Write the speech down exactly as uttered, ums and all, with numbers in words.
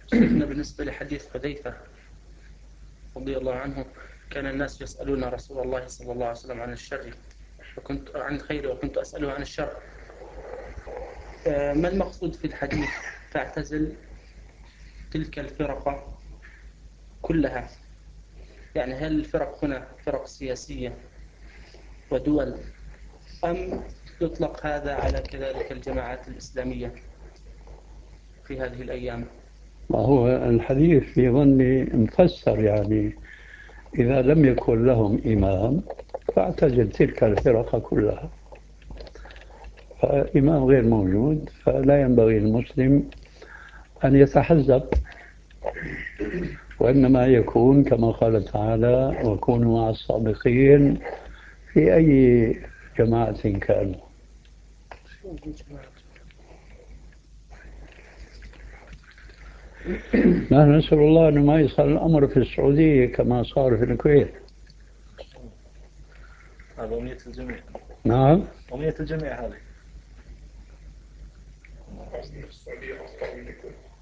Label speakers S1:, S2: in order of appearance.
S1: شيخنا بالنسبة لحديث حذيفة رضي الله عنه، كان الناس يسألون رسول الله صلى الله عليه وسلم عن الشر وكنت عن الخير وكنت أسأله عن الشر. ما المقصود في الحديث فاعتزل تلك الفرق كلها؟ يعني هل الفرق هنا فرق سياسية ودول، أم يطلق هذا على كذلك الجماعات الإسلامية في هذه الأيام؟
S2: وهو الحديث في ظني مفسر، يعني إذا لم يكن لهم إمام فاعتزل تلك الفرق كلها، فإمام غير موجود فلا ينبغي للمسلم أن يتحزب، وإنما يكون كما قال تعالى وكونوا مع الصادقين في أي جماعة كانوا. نحن نسأل الله أنه ما يصل الأمر في السعودية كما صار في الكويت.
S3: هذا أمنية الجميع.
S2: نعم،
S3: أمنية الجميع هذه.